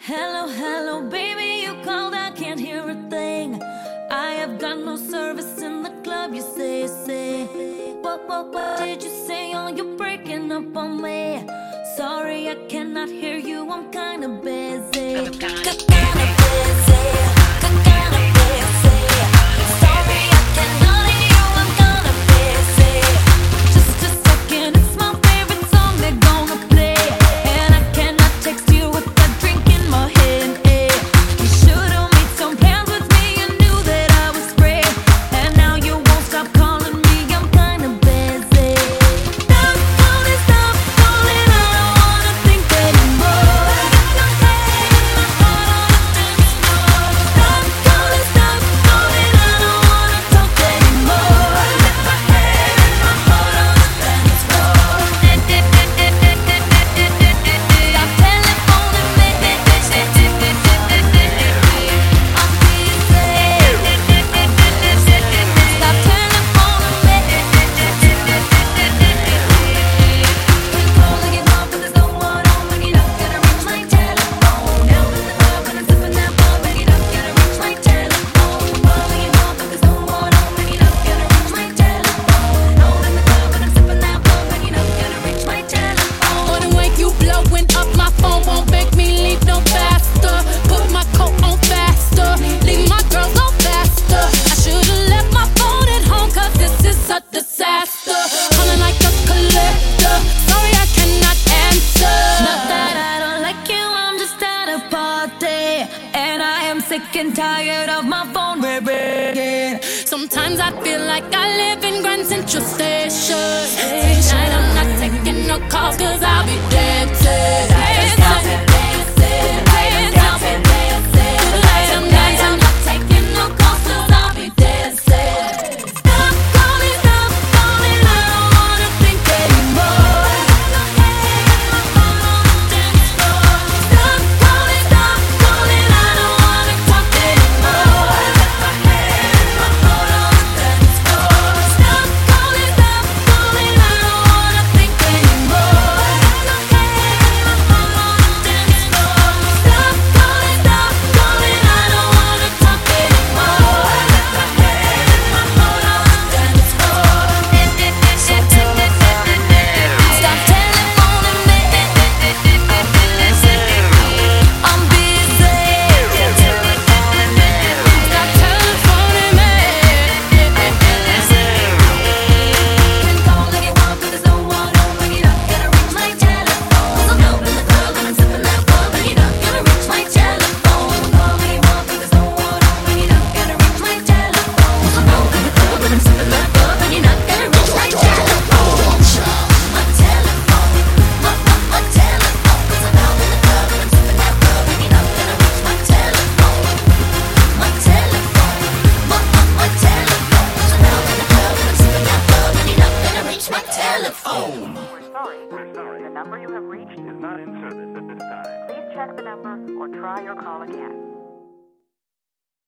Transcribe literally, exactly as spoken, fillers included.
Hello, hello, baby, you called, I can't hear a thing. I have got no service in the club, you say, say. What, what, what did you say? Oh, you're breaking up on me. Sorry, I cannot hear you, I'm kinda busy. I'm kinda busy. Kinda busy. Sorry, I cannot hear you, I'm kinda busy. Just a second, it's my favorite song they're gonna play. And I cannot text you with a drink in my hand, eh. You should've made some plans with me, you knew that I was free. And now you won't stop calling me, I'm kinda busy. Stop calling, stop calling, I don't wanna think anymore. Stop calling, stop calling, I don't wanna talk anymore. Let my head and my heart on the dance floor. Stop telephoning me. I'm busy. Stop telephoning me. Calling it off, but there's no one on. Bring it up, gotta reach my telephone. Now in the club and I'm sipping that ball. Bring it up, gotta reach my telephone. Calling it off, but there's no one on. Bring it up, gotta reach my telephone. Now in the club and I'm sipping that ball. Bring it up, gotta reach my telephone. On the way you blowing up, my phone won't make me leave no faster. Put my coat on faster, leave my girls on faster. I should've left my phone at home, cause this is a disaster. Calling like a collector, sorry I cannot answer. Not that I don't like you, I'm just at a party. And I am sick and tired of my phone ringing. Sometimes I feel like I live in Grand Central Station. Tonight I'm not taking no calls, cause I'll be dancing. Dancing, dancing, dancing. Tonight I'm Tonight I'm dancing. not taking no calls, cause I'll be dancing. Stop calling, stop calling, I don't wanna think anymore. Stop calling, stop calling, I don't wanna talk anymore. Let my head and my heart on the dance floor. Stop calling, stop calling, I don't wanna think anymore. Let my head and my heart on the dance floor. Stop calling, stop calling, I don't wanna talk anymore. Let my head and my heart on the dance floor. Stop telephoning me. I'm busy. Stop telephoning me. Can call like you want, but there's no one on. Bring it up, gotta reach my telephone. I'm out in the club and I'm sipping that ball. Bring it up, gotta reach my telephone. Call like you want, but there's no one on. Bring it up, gotta reach my telephone. I'm out in the club and I'm sipping that ball. Bring it up, gotta reach my telephone. My telephone, my my my telephone. 'Cause I'm out in the club and I'm sipping that ball. Bring it up, gotta reach my telephone. My telephone, my my my telephone. 'Cause I'm out in the club and I'm sipping that ball. Bring it up, gotta reach my telephone. We're sorry, we're sorry. The number you have reached is not in service at this time. Please check the number or try your call again.